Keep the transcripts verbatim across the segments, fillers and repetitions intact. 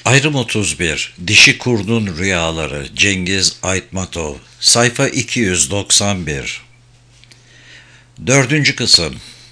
Ayrım otuz bir. Dişi Kurdun Rüyaları. Cengiz Aytmatov. Sayfa iki yüz doksan bir. Dördüncü kısım.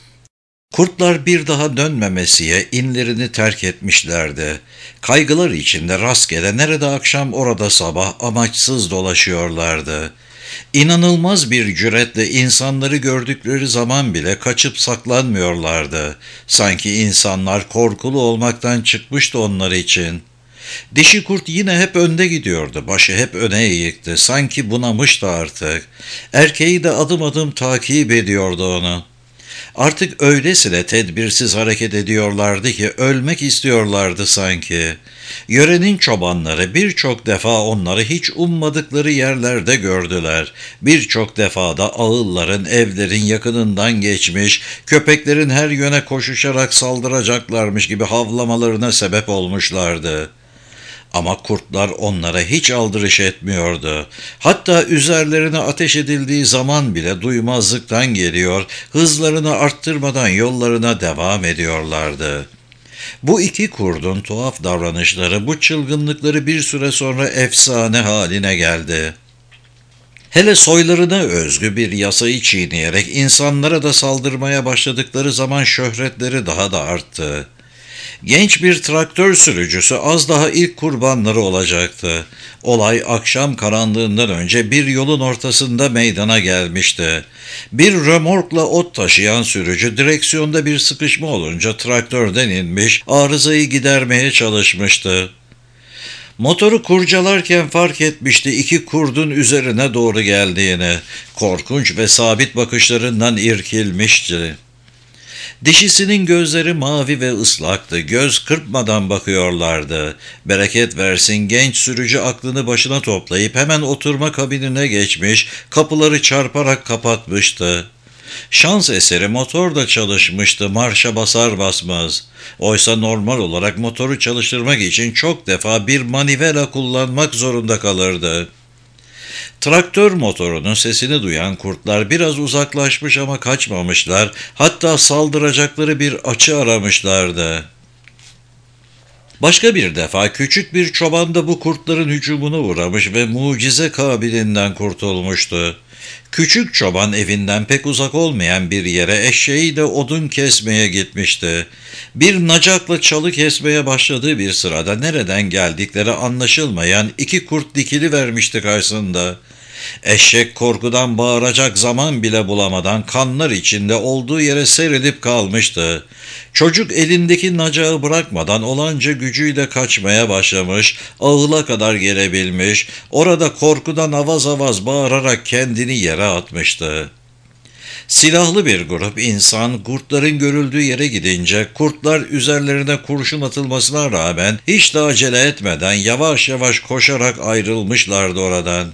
Kurtlar bir daha dönmemesiye inlerini terk etmişlerdi. Kaygılar içinde rastgele nerede akşam orada sabah amaçsız dolaşıyorlardı. İnanılmaz bir cüretle insanları gördükleri zaman bile kaçıp saklanmıyorlardı. Sanki insanlar korkulu olmaktan çıkmıştı onlar için. Dişi kurt yine hep önde gidiyordu. Başı hep öne eğikti. Sanki bunamıştı artık. Erkeği de adım adım takip ediyordu onu. Artık öylesine tedbirsiz hareket ediyorlardı ki ölmek istiyorlardı sanki. Yörenin çobanları birçok defa onları hiç ummadıkları yerlerde gördüler. Birçok defa da ağılların, evlerin yakınından geçmiş, köpeklerin her yöne koşuşarak saldıracaklarmış gibi havlamalarına sebep olmuşlardı. Ama kurtlar onlara hiç aldırış etmiyordu. Hatta üzerlerine ateş edildiği zaman bile duymazlıktan geliyor, hızlarını arttırmadan yollarına devam ediyorlardı. Bu iki kurdun tuhaf davranışları, bu çılgınlıkları bir süre sonra efsane haline geldi. Hele soylarına özgü bir yasayı çiğneyerek insanlara da saldırmaya başladıkları zaman şöhretleri daha da arttı. Genç bir traktör sürücüsü az daha ilk kurbanları olacaktı. Olay akşam karanlığından önce bir yolun ortasında meydana gelmişti. Bir römorkla ot taşıyan sürücü direksiyonda bir sıkışma olunca traktörden inmiş, arızayı gidermeye çalışmıştı. Motoru kurcalarken fark etmişti iki kurdun üzerine doğru geldiğini. Korkunç ve sabit bakışlarından irkilmişti. Dişisinin gözleri mavi ve ıslaktı. Göz kırpmadan bakıyorlardı. Bereket versin genç sürücü aklını başına toplayıp hemen oturma kabinine geçmiş, kapıları çarparak kapatmıştı. Şans eseri motor da çalışmıştı marşa basar basmaz. Oysa normal olarak motoru çalıştırmak için çok defa bir manivela kullanmak zorunda kalırdı. Traktör motorunun sesini duyan kurtlar biraz uzaklaşmış ama kaçmamışlar, hatta saldıracakları bir açı aramışlardı. Başka bir defa küçük bir çoban da bu kurtların hücumuna uğramış ve mucize kabilinden kurtulmuştu. Küçük çoban evinden pek uzak olmayan bir yere eşeğiyle odun kesmeye gitmişti. Bir nacakla çalı kesmeye başladığı bir sırada nereden geldikleri anlaşılmayan iki kurt dikili vermişti karşısında. Eşek korkudan bağıracak zaman bile bulamadan kanlar içinde olduğu yere serilip kalmıştı. Çocuk elindeki nacağı bırakmadan olanca gücüyle kaçmaya başlamış, ağıla kadar gelebilmiş, orada korkudan avaz avaz bağırarak kendini yere atmıştı. Silahlı bir grup insan kurtların görüldüğü yere gidince kurtlar üzerlerine kurşun atılmasına rağmen hiç de acele etmeden yavaş yavaş koşarak ayrılmışlardı oradan.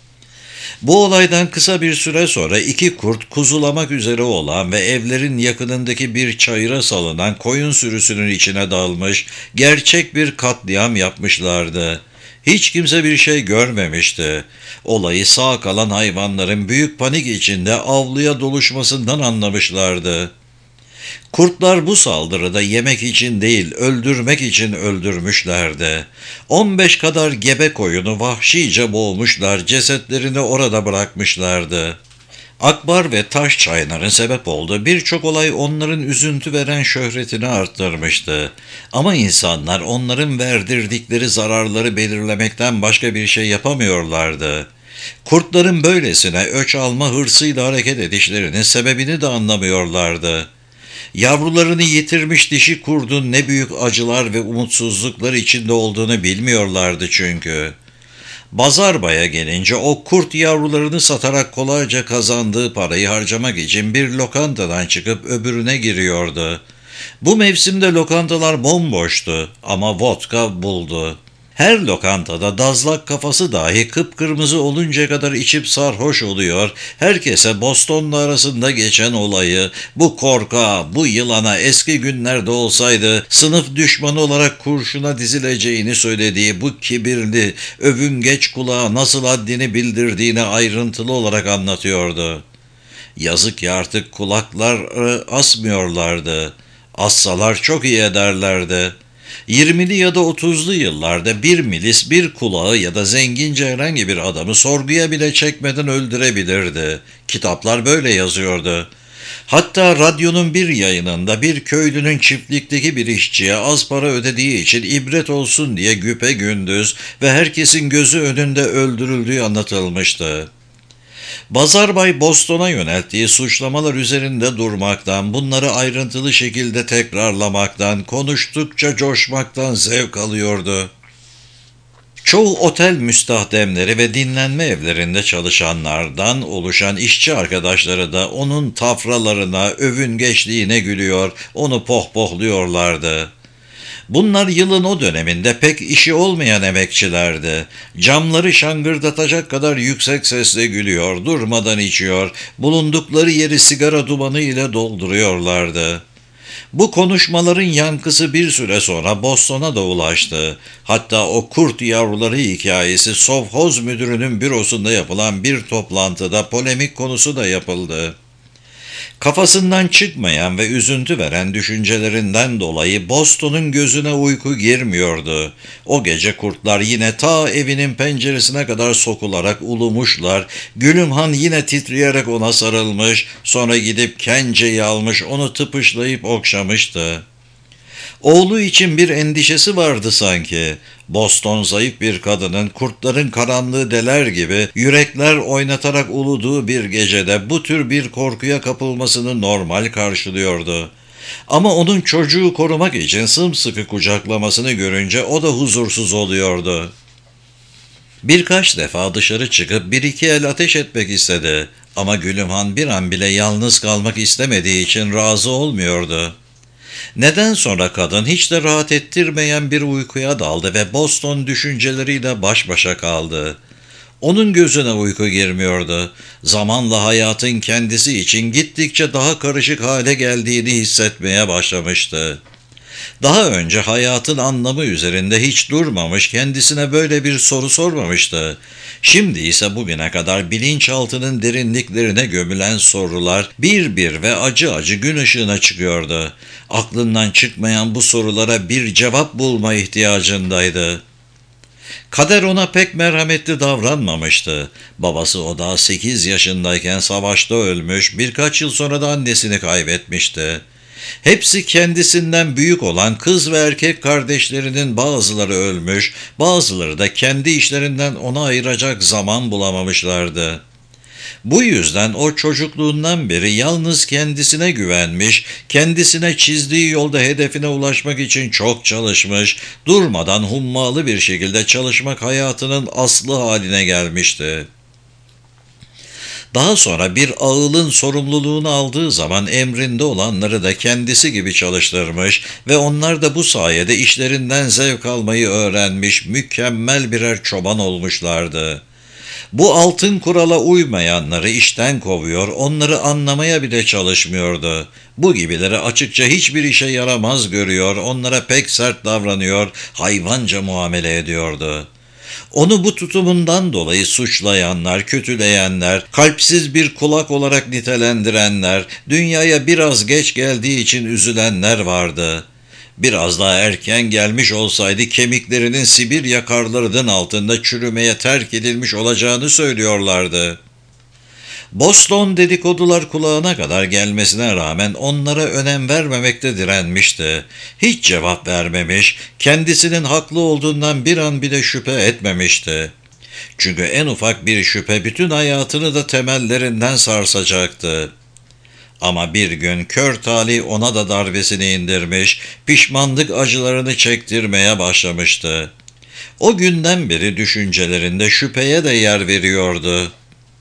Bu olaydan kısa bir süre sonra iki kurt kuzulamak üzere olan ve evlerin yakınındaki bir çayıra salınan koyun sürüsünün içine dalmış, gerçek bir katliam yapmışlardı. Hiç kimse bir şey görmemişti. Olayı sağ kalan hayvanların büyük panik içinde avluya doluşmasından anlamışlardı. Kurtlar bu saldırıda yemek için değil, öldürmek için öldürmüşlerdi. on beş kadar gebe koyunu vahşice boğmuşlar, cesetlerini orada bırakmışlardı. Akbar ve taş çayların sebep olduğu birçok olay onların üzüntü veren şöhretini arttırmıştı. Ama insanlar onların verdirdikleri zararları belirlemekten başka bir şey yapamıyorlardı. Kurtların böylesine öç alma hırsıyla hareket edişlerinin sebebini de anlamıyorlardı. Yavrularını yitirmiş dişi kurdun ne büyük acılar ve umutsuzluklar içinde olduğunu bilmiyorlardı çünkü. Bazarbaya gelince o kurt yavrularını satarak kolayca kazandığı parayı harcamak için bir lokantadan çıkıp öbürüne giriyordu. Bu mevsimde lokantalar bomboştu ama vodka buldu. Her lokantada dazlak kafası dahi kıpkırmızı oluncaya kadar içip sarhoş oluyor, herkese Boston'la arasında geçen olayı, bu korka, bu yılana eski günlerde olsaydı sınıf düşmanı olarak kurşuna dizileceğini söylediği bu kibirli, övüngeç kulağa nasıl haddini bildirdiğini ayrıntılı olarak anlatıyordu. Yazık ki artık kulaklar asmıyorlardı. Assalar çok iyi ederlerdi. yirmili ya da otuzlu yıllarda bir milis bir kulağı ya da zengince herhangi bir adamı sorguya bile çekmeden öldürebilirdi. Kitaplar böyle yazıyordu. Hatta radyonun bir yayınında bir köylünün çiftlikteki bir işçiye az para ödediği için ibret olsun diye güpegündüz ve herkesin gözü önünde öldürüldüğü anlatılmıştı. Bazarbay Boston'a yönelttiği suçlamalar üzerinde durmaktan, bunları ayrıntılı şekilde tekrarlamaktan, konuştukça coşmaktan zevk alıyordu. Çoğu otel müstahdemleri ve dinlenme evlerinde çalışanlardan oluşan işçi arkadaşları da onun tafralarına, övüngeçliğine gülüyor, onu pohpohluyorlardı. Bunlar yılın o döneminde pek işi olmayan emekçilerdi. Camları şangırdatacak kadar yüksek sesle gülüyor, durmadan içiyor, bulundukları yeri sigara dumanı ile dolduruyorlardı. Bu konuşmaların yankısı bir süre sonra Boston'a da ulaştı. Hatta o kurt yavruları hikayesi sovhoz müdürünün bürosunda yapılan bir toplantıda polemik konusu da yapıldı. Kafasından çıkmayan ve üzüntü veren düşüncelerinden dolayı Boston'un gözüne uyku girmiyordu. O gece kurtlar yine ta evinin penceresine kadar sokularak ulumuşlar. Gülümhan yine titreyerek ona sarılmış, sonra gidip kenceyi almış, onu tıpışlayıp okşamıştı. Oğlu için bir endişesi vardı sanki. Boston zayıf bir kadının kurtların karanlığı deler gibi yürekler oynatarak uluduğu bir gecede bu tür bir korkuya kapılmasını normal karşılıyordu. Ama onun çocuğu korumak için sımsıkı kucaklamasını görünce o da huzursuz oluyordu. Birkaç defa dışarı çıkıp bir iki el ateş etmek istedi ama Gülümhan bir an bile yalnız kalmak istemediği için razı olmuyordu. Neden sonra kadın hiç de rahat ettirmeyen bir uykuya daldı ve Boston düşünceleriyle baş başa kaldı. Onun gözüne uyku girmiyordu. Zamanla hayatın kendisi için gittikçe daha karışık hale geldiğini hissetmeye başlamıştı. Daha önce hayatın anlamı üzerinde hiç durmamış, kendisine böyle bir soru sormamıştı. Şimdi ise bugüne kadar bilinçaltının derinliklerine gömülen sorular bir bir ve acı acı gün ışığına çıkıyordu. Aklından çıkmayan bu sorulara bir cevap bulma ihtiyacındaydı. Kader ona pek merhametli davranmamıştı. Babası o daha sekiz yaşındayken savaşta ölmüş, birkaç yıl sonra da annesini kaybetmişti. Hepsi kendisinden büyük olan kız ve erkek kardeşlerinin bazıları ölmüş, bazıları da kendi işlerinden ona ayıracak zaman bulamamışlardı. Bu yüzden o çocukluğundan beri yalnız kendisine güvenmiş, kendisine çizdiği yolda hedefine ulaşmak için çok çalışmış, durmadan hummalı bir şekilde çalışmak hayatının aslı haline gelmişti. Daha sonra bir ağılın sorumluluğunu aldığı zaman emrinde olanları da kendisi gibi çalıştırmış ve onlar da bu sayede işlerinden zevk almayı öğrenmiş, mükemmel birer çoban olmuşlardı. Bu altın kurala uymayanları işten kovuyor, onları anlamaya bile çalışmıyordu. Bu gibileri açıkça hiçbir işe yaramaz görüyor, onlara pek sert davranıyor, hayvanca muamele ediyordu. Onu bu tutumundan dolayı suçlayanlar, kötüleyenler, kalpsiz bir kulak olarak nitelendirenler, dünyaya biraz geç geldiği için üzülenler vardı. Biraz daha erken gelmiş olsaydı kemiklerinin Sibirya karlarının altında çürümeye terk edilmiş olacağını söylüyorlardı. Boston dedikodular kulağına kadar gelmesine rağmen onlara önem vermemekte direnmişti. Hiç cevap vermemiş, kendisinin haklı olduğundan bir an bile şüphe etmemişti. Çünkü en ufak bir şüphe bütün hayatını da temellerinden sarsacaktı. Ama bir gün kör talih ona da darbesini indirmiş, pişmanlık acılarını çektirmeye başlamıştı. O günden beri düşüncelerinde şüpheye de yer veriyordu.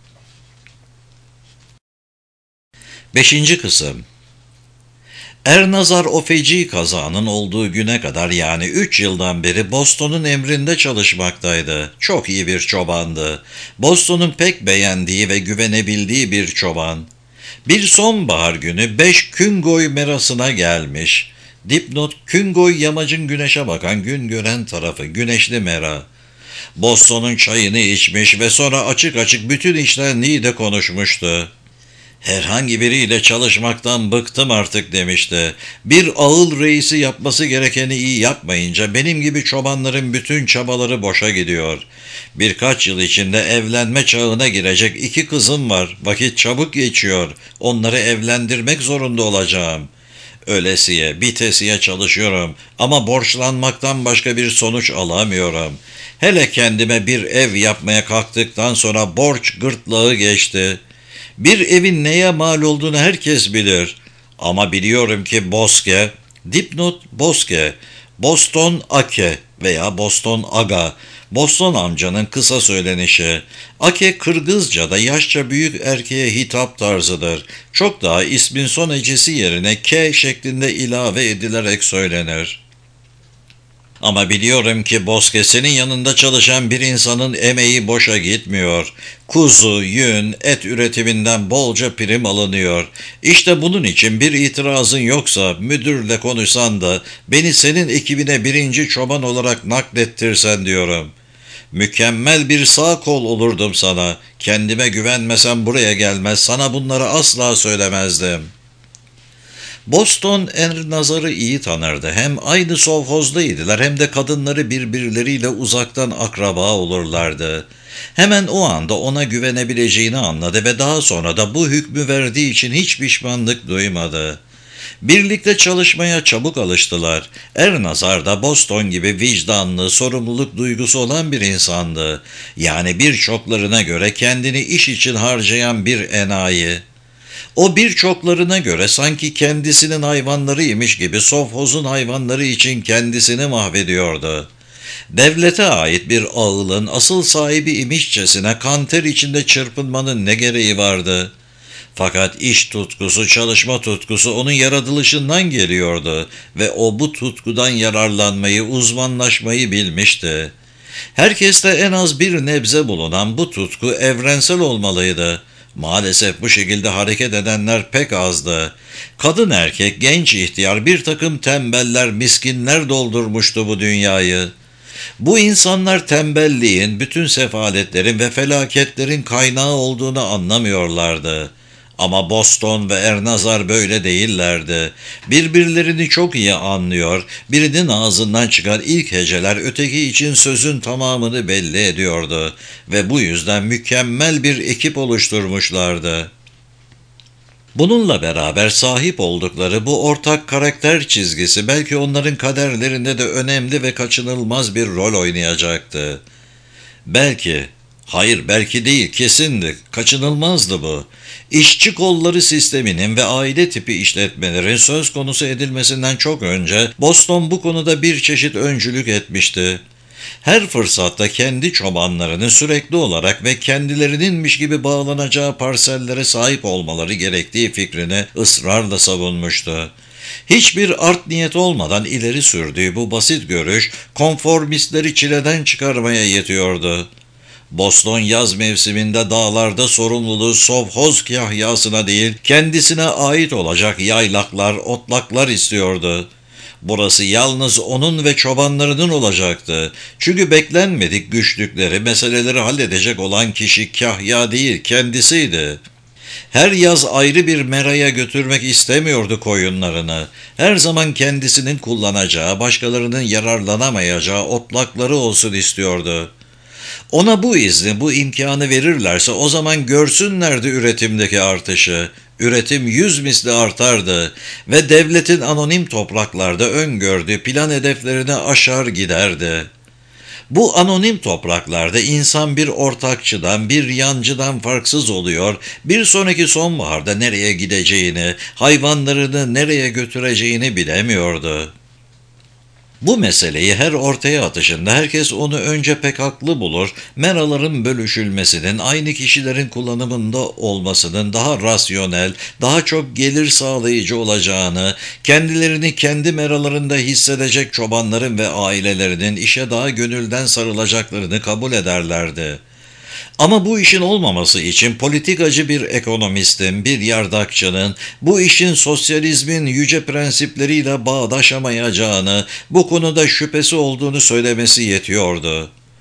Beşinci kısım. Ernazar o feci kazanın olduğu güne kadar yani üç yıldan beri Boston'un emrinde çalışmaktaydı. Çok iyi bir çobandı. Boston'un pek beğendiği ve güvenebildiği bir çoban. Bir sonbahar günü beş Küngoy merasına gelmiş. Dipnot Küngoy yamacın güneşe bakan gün gören tarafı güneşli mera. Boston'un çayını içmiş ve sonra açık açık bütün işlendiği de konuşmuştu. Herhangi biriyle çalışmaktan bıktım artık demişti. Bir ağıl reisi yapması gerekeni iyi yapmayınca benim gibi çobanların bütün çabaları boşa gidiyor. Birkaç yıl içinde evlenme çağına girecek iki kızım var. Vakit çabuk geçiyor. Onları evlendirmek zorunda olacağım. Ölesiye, bitesiye çalışıyorum ama borçlanmaktan başka bir sonuç alamıyorum. Hele kendime bir ev yapmaya kalktıktan sonra borç gırtlağı geçti. Bir evin neye mal olduğunu herkes bilir. Ama biliyorum ki Boske, dipnot Boske, Boston Ake veya Boston Aga, Boston amcanın kısa söylenişi. Ake Kırgızca'da yaşça büyük erkeğe hitap tarzıdır. Çok daha ismin son ecesi yerine K şeklinde ilave edilerek söylenir. Ama biliyorum ki Boske'sinin yanında çalışan bir insanın emeği boşa gitmiyor. Kuzu, yün, et üretiminden bolca prim alınıyor. İşte bunun için bir itirazın yoksa müdürle konuşsan da beni senin ekibine birinci çoban olarak naklettirsen diyorum. Mükemmel bir sağ kol olurdum sana. Kendime güvenmesem buraya gelmez, sana bunları asla söylemezdim. Boston Ernazar'ı iyi tanırdı. Hem aynı sovhozdaydılar hem de kadınları birbirleriyle uzaktan akraba olurlardı. Hemen o anda ona güvenebileceğini anladı ve daha sonra da bu hükmü verdiği için hiç pişmanlık duymadı. Birlikte çalışmaya çabuk alıştılar. Ernazar da Boston gibi vicdanlı, sorumluluk duygusu olan bir insandı. Yani birçoklarına göre kendini iş için harcayan bir enayi. O birçoklarına göre sanki kendisinin hayvanlarıymış gibi sovhozun hayvanları için kendisini mahvediyordu. Devlete ait bir ağılın asıl sahibi imişçesine kanter içinde çırpınmanın ne gereği vardı? Fakat iş tutkusu, çalışma tutkusu onun yaratılışından geliyordu ve o bu tutkudan yararlanmayı, uzmanlaşmayı bilmişti. Herkeste en az bir nebze bulunan bu tutku evrensel olmalıydı. Maalesef bu şekilde hareket edenler pek azdı. Kadın erkek, genç ihtiyar bir takım tembeller, miskinler doldurmuştu bu dünyayı. Bu insanlar tembelliğin, bütün sefaletlerin ve felaketlerin kaynağı olduğunu anlamıyorlardı. Ama Boston ve Ernazar böyle değillerdi. Birbirlerini çok iyi anlıyor, birinin ağzından çıkan ilk heceler öteki için sözün tamamını belli ediyordu ve bu yüzden mükemmel bir ekip oluşturmuşlardı. Bununla beraber sahip oldukları bu ortak karakter çizgisi belki onların kaderlerinde de önemli ve kaçınılmaz bir rol oynayacaktı. Belki, hayır belki değil, kesindi, kaçınılmazdı bu. İşçi kolları sisteminin ve aile tipi işletmelerin söz konusu edilmesinden çok önce Boston bu konuda bir çeşit öncülük etmişti. Her fırsatta kendi çobanlarının sürekli olarak ve kendilerininmiş gibi bağlanacağı parsellere sahip olmaları gerektiği fikrini ısrarla savunmuştu. Hiçbir art niyet olmadan ileri sürdüğü bu basit görüş konformistleri çileden çıkarmaya yetiyordu. Boston yaz mevsiminde dağlarda sorumluluğu sovhoz kahyasına değil, kendisine ait olacak yaylaklar, otlaklar istiyordu. Burası yalnız onun ve çobanlarının olacaktı. Çünkü beklenmedik güçlükleri, meseleleri halledecek olan kişi kahya değil, kendisiydi. Her yaz ayrı bir meraya götürmek istemiyordu koyunlarını. Her zaman kendisinin kullanacağı, başkalarının yararlanamayacağı otlakları olsun istiyordu. Ona bu izni, bu imkanı verirlerse o zaman görsünlerdi üretimdeki artışı. Üretim yüz misli artardı ve devletin anonim topraklarda öngördüğü plan hedeflerini aşar giderdi. Bu anonim topraklarda insan bir ortakçıdan, bir yancıdan farksız oluyor, bir sonraki sonbaharda nereye gideceğini, hayvanlarını nereye götüreceğini bilemiyordu. Bu meseleyi her ortaya atışında herkes onu önce pek haklı bulur, meraların bölüşülmesinin, aynı kişilerin kullanımında olmasının daha rasyonel, daha çok gelir sağlayıcı olacağını, kendilerini kendi meralarında hissedecek çobanların ve ailelerinin işe daha gönülden sarılacaklarını kabul ederlerdi. Ama bu işin olmaması için politikacı bir ekonomistin, bir yardakçının, bu işin sosyalizmin yüce prensipleriyle bağdaşamayacağını, bu konuda şüphesi olduğunu söylemesi yetiyordu.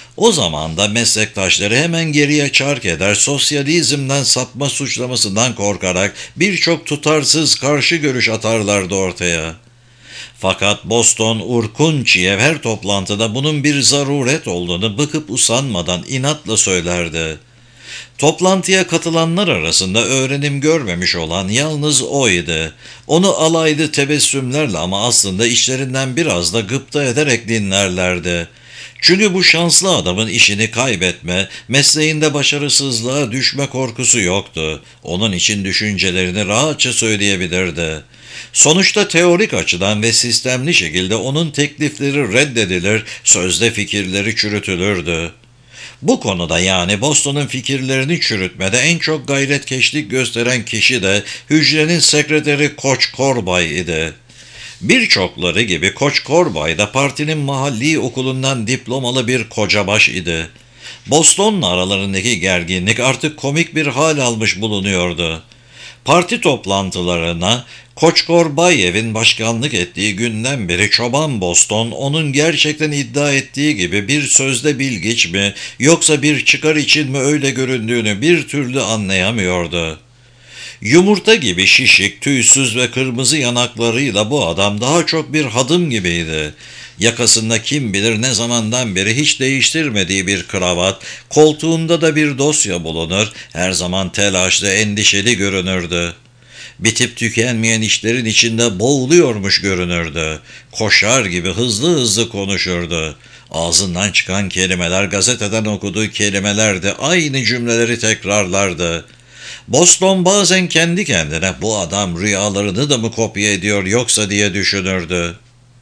O zaman da meslektaşları hemen geriye çark eder, sosyalizmden sapma suçlamasından korkarak birçok tutarsız karşı görüş atarlardı ortaya. Fakat Boston Urkunçiev her toplantıda bunun bir zaruret olduğunu bıkıp usanmadan inatla söylerdi. Toplantıya katılanlar arasında öğrenim görmemiş olan yalnız oydu. Onu alaylı tebessümlerle ama aslında içlerinden biraz da gıpta ederek dinlerlerdi. Çünkü bu şanslı adamın işini kaybetme, mesleğinde başarısızlığa düşme korkusu yoktu. Onun için düşüncelerini rahatça söyleyebilirdi. Sonuçta teorik açıdan ve sistemli şekilde onun teklifleri reddedilir, sözde fikirleri çürütülürdü. Bu konuda yani Boston'un fikirlerini çürütmede en çok gayretkeşlik gösteren kişi de hücrenin sekreteri Koç Korbay idi. Birçokları gibi Koç Korbay da partinin mahalli okulundan diplomalı bir kocabaş idi. Boston'la aralarındaki gerginlik artık komik bir hal almış bulunuyordu. Parti toplantılarına Koçkorbayev'in başkanlık ettiği günden beri Çoban Boston onun gerçekten iddia ettiği gibi bir sözde bilgiç mi yoksa bir çıkar için mi öyle göründüğünü bir türlü anlayamıyordu. Yumurta gibi şişik, tüysüz ve kırmızı yanaklarıyla bu adam daha çok bir hadım gibiydi. Yakasında kim bilir ne zamandan beri hiç değiştirmediği bir kravat, koltuğunda da bir dosya bulunur, her zaman telaşlı, endişeli görünürdü. Bitip tükenmeyen işlerin içinde boğuluyormuş görünürdü. Koşar gibi hızlı hızlı konuşurdu. Ağzından çıkan kelimeler gazeteden okuduğu kelimelerdi, aynı cümleleri tekrarlardı. Boston bazen kendi kendine bu adam rüyalarını da mı kopya ediyor yoksa diye düşünürdü.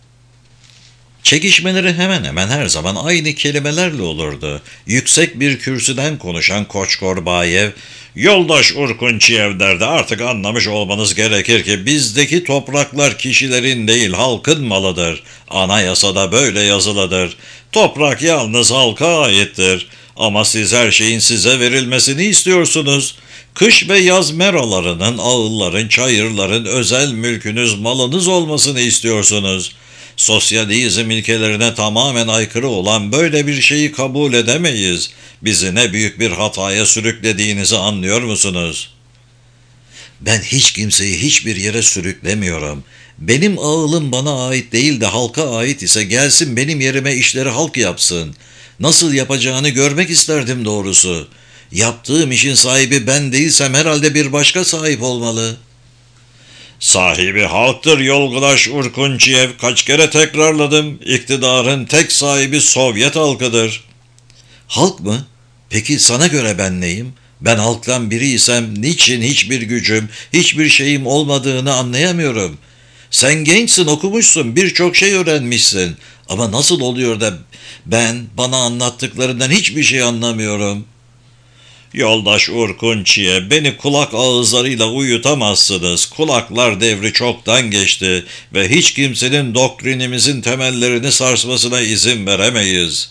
Çekişmeleri hemen hemen her zaman aynı kelimelerle olurdu. Yüksek bir kürsüden konuşan Koç Korbayev, "Yoldaş Urkunçiev derdi, artık anlamış olmanız gerekir ki bizdeki topraklar kişilerin değil halkın malıdır. Anayasada böyle yazılıdır. Toprak yalnız halka aittir. Ama siz her şeyin size verilmesini istiyorsunuz. Kış ve yaz meralarının, ağılların, çayırların özel mülkünüz, malınız olmasını istiyorsunuz. Sosyalizm ilkelerine tamamen aykırı olan böyle bir şeyi kabul edemeyiz. Bizi ne büyük bir hataya sürüklediğinizi anlıyor musunuz?" "Ben hiç kimseyi hiçbir yere sürüklemiyorum. Benim ağılım bana ait değil de halka ait ise gelsin benim yerime işleri halk yapsın. Nasıl yapacağını görmek isterdim doğrusu. Yaptığım işin sahibi ben değilsem herhalde bir başka sahip olmalı." "Sahibi halktır Yoldaş Urkunçiev, kaç kere tekrarladım. İktidarın tek sahibi Sovyet halkıdır." "Halk mı? Peki sana göre ben neyim? Ben halktan biriysem niçin hiçbir gücüm, hiçbir şeyim olmadığını anlayamıyorum. Sen gençsin, okumuşsun, birçok şey öğrenmişsin. Ama nasıl oluyor da ben bana anlattıklarından hiçbir şey anlamıyorum?" "Yoldaş Urkunçiye, beni kulak ağızlarıyla uyutamazsınız. Kulaklar devri çoktan geçti ve hiç kimsenin doktrinimizin temellerini sarsmasına izin veremeyiz."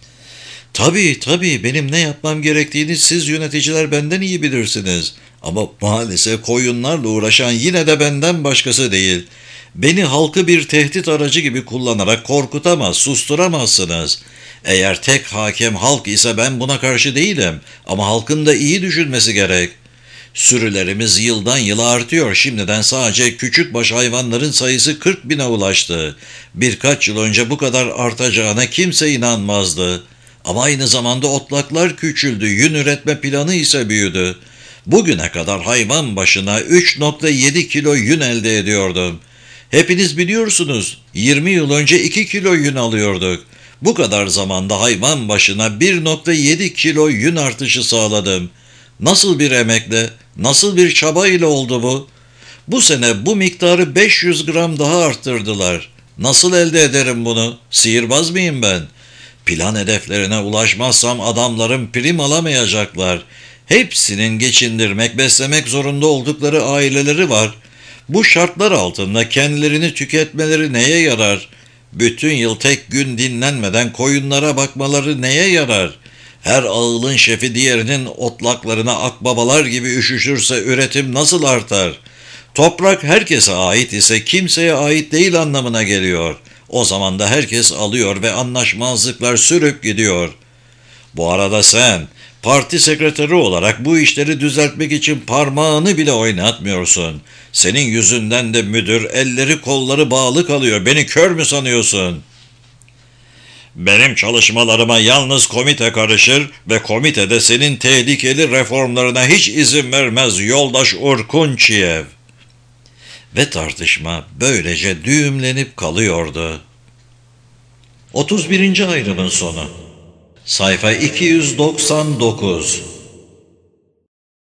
"Tabii tabii, benim ne yapmam gerektiğini siz yöneticiler benden iyi bilirsiniz. Ama maalesef koyunlarla uğraşan yine de benden başkası değil. Beni halkı bir tehdit aracı gibi kullanarak korkutamaz, susturamazsınız. Eğer tek hakem halk ise ben buna karşı değilim. Ama halkın da iyi düşünmesi gerek. Sürülerimiz yıldan yıla artıyor. Şimdiden sadece küçükbaş hayvanların sayısı kırk bine ulaştı. Birkaç yıl önce bu kadar artacağına kimse inanmazdı. Ama aynı zamanda otlaklar küçüldü, yün üretme planı ise büyüdü. Bugüne kadar hayvan başına üç nokta yedi kilo yün elde ediyordum. Hepiniz biliyorsunuz, yirmi yıl önce iki kilo yün alıyorduk. Bu kadar zamanda hayvan başına bir nokta yedi kilo yün artışı sağladım. Nasıl bir emekle, nasıl bir çaba ile oldu bu? Bu sene bu miktarı beş yüz gram daha arttırdılar. Nasıl elde ederim bunu? Sihirbaz mıyım ben? Plan hedeflerine ulaşmazsam adamlarım prim alamayacaklar. Hepsinin geçindirmek, beslemek zorunda oldukları aileleri var. Bu şartlar altında kendilerini tüketmeleri neye yarar? Bütün yıl tek gün dinlenmeden koyunlara bakmaları neye yarar? Her ağılın şefi diğerinin otlaklarına akbabalar gibi üşüşürse üretim nasıl artar? Toprak herkese ait ise kimseye ait değil anlamına geliyor. O zaman da herkes alıyor ve anlaşmazlıklar sürüp gidiyor. Bu arada sen, parti sekreteri olarak bu işleri düzeltmek için parmağını bile oynatmıyorsun. Senin yüzünden de müdür elleri kolları bağlı kalıyor. Beni kör mü sanıyorsun? Benim çalışmalarıma yalnız komite karışır ve komitede senin tehlikeli reformlarına hiç izin vermez yoldaş Urkunçiyev. Ve tartışma böylece düğümlenip kalıyordu. otuz birinci ayrımın sonu. Sayfa iki yüz doksan dokuz.